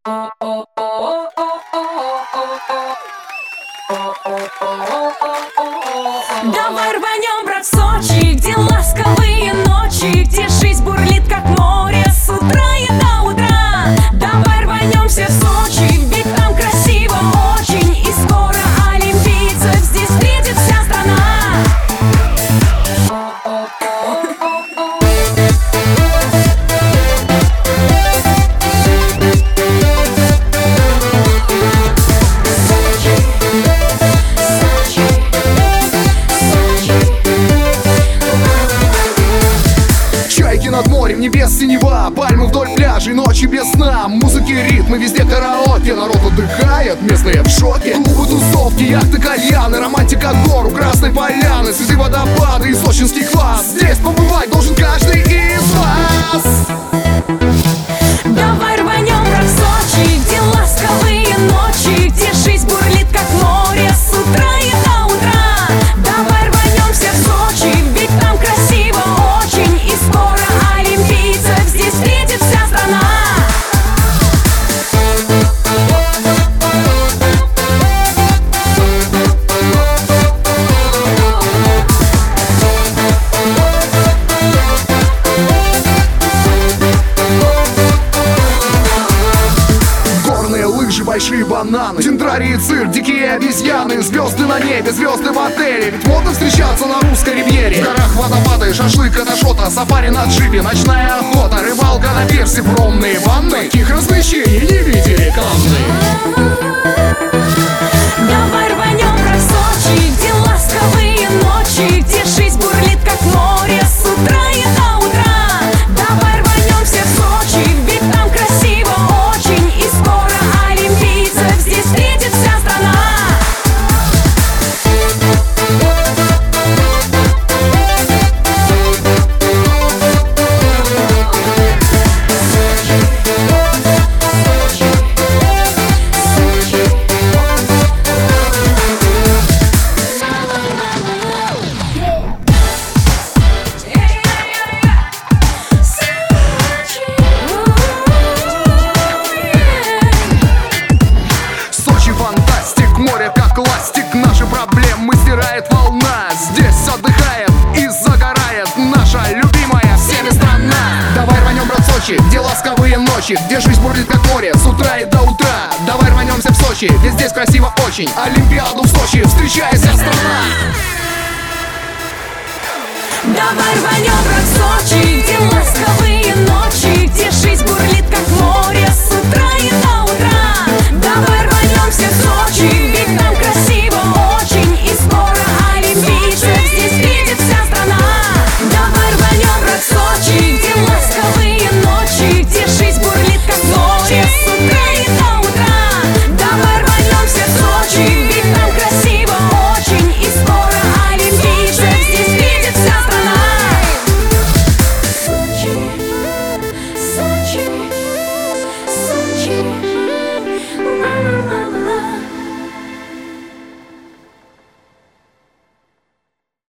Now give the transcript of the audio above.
Давай рванем, брат, в Сочи, где ласковые ночи, где жизнь бурлит, как море, с утра и до утра. Давай рванем все в Сочи, ведь там красиво очень, и скоро олимпийцев здесь видит вся страна. Над морем, небес синева, пальмы вдоль пляжей, ночи без сна, музыки, ритмы, везде караоке, народ отдыхает, местные в шоке. Клубы, тусовки, яхты, кальяны, романтика гор у Красной Поляны, цветы, водопады и сочинский квас. Здесь побывать должен каждый из вас. Давай рванем, брат, в Сочи, где ласковые ночи, где жизнь бурлит, как море, с утра и до утра. Давай рванем все в Сочи, ведь там красиво очень, и скоро олимпийцев здесь встретит вся страна. Большие бананы, дендрарий и цирк, дикие обезьяны, звезды на небе, звезды в отеле. Ведь модно встречаться на русской ривьере. В горах водопады, шашлык, каташота, сафари на джипе, ночная охота, рыбалка на пирсе, промные ванны. Таких развлечений не видели камны. Давай рванем, брат, в Сочи, где ласковые ночи, где жизнь бурлит, как море, с утра и до утра. Давай рванем все в Сочи, ведь там красиво очень, и скоро олимпийцев здесь встретит вся страна. Фантастик, море как ластик, наши проблемы стирает волна. Здесь отдыхает и загорает наша любимая всеми страна. Давай рванем, брат, в Сочи, где ласковые ночи, где жизнь бурлит как море, с утра и до утра. Давай рванемся в Сочи, ведь здесь красиво очень, Олимпиаду в Сочи встречает вся страна. Давай рванем, брат, в Сочи, где ласковые ночи, где жизнь бурлит, как море, с утра и